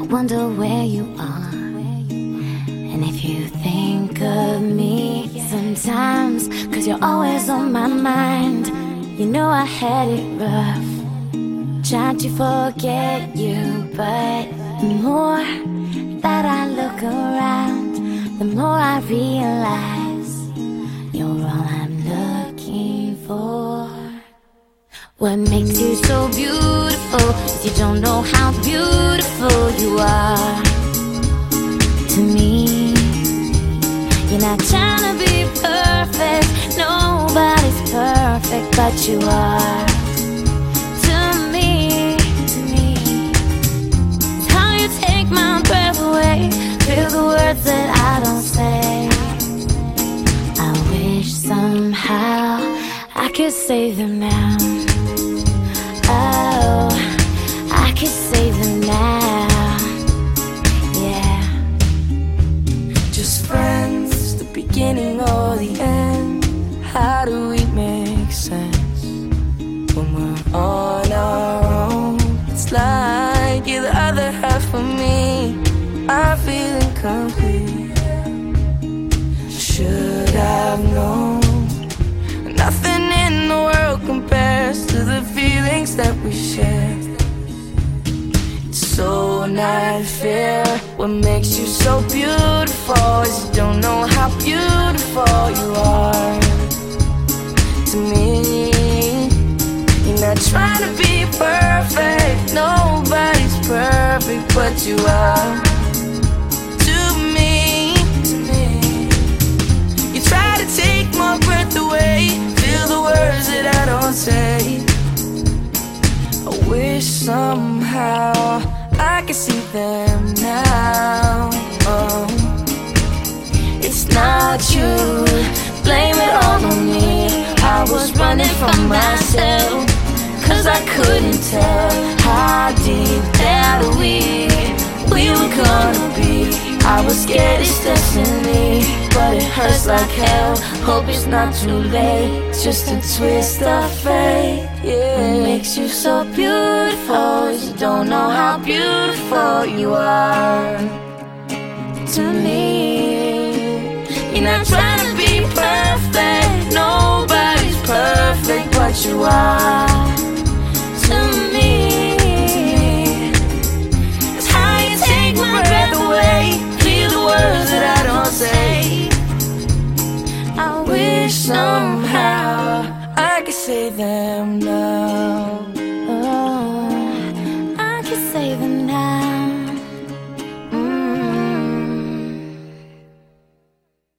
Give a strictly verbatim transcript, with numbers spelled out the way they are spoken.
wonder where you are. And if you think of me sometimes, cause you're always on my mind. You know I had it rough, tried to forget you, but the more that I look around, the more I realize you're all I'm looking for. What makes you so beautiful is you don't know how beautiful you are to me. You're not trying to be perfect, nobody's perfect, but you are to me, to me. It's how you take my breath away, feel the words that I don't say. I wish somehow I could save them now. Oh, I could save them now. Yeah. Just friends, the beginning or the end. How do we make sense when we're on our own? It's like you're the other half of me. I feel incomplete. Should have known. Nothing in the world compares to the feelings that we share. It's so not fair. What makes you so beautiful is you don't know how beautiful you are to me. You're not trying to be perfect, nobody's perfect, but you are to me, to me. You try to take my breath away, feel the words that I don't say. I wish somehow I could see them now. Oh, it's not you, blame it all on me. I was running from myself, cause I couldn't tell how deep that we, we were gonna be. I was scared it's destiny, but it hurts like hell. Hope it's not too late, it's just a twist of fate. Yeah. What makes you so beautiful is you don't know how beautiful you are to me. You're not trying to be perfect, nobody's perfect, but you are to me. It's how you take my breath away, feel the words that I don't say. I wish somehow I could say them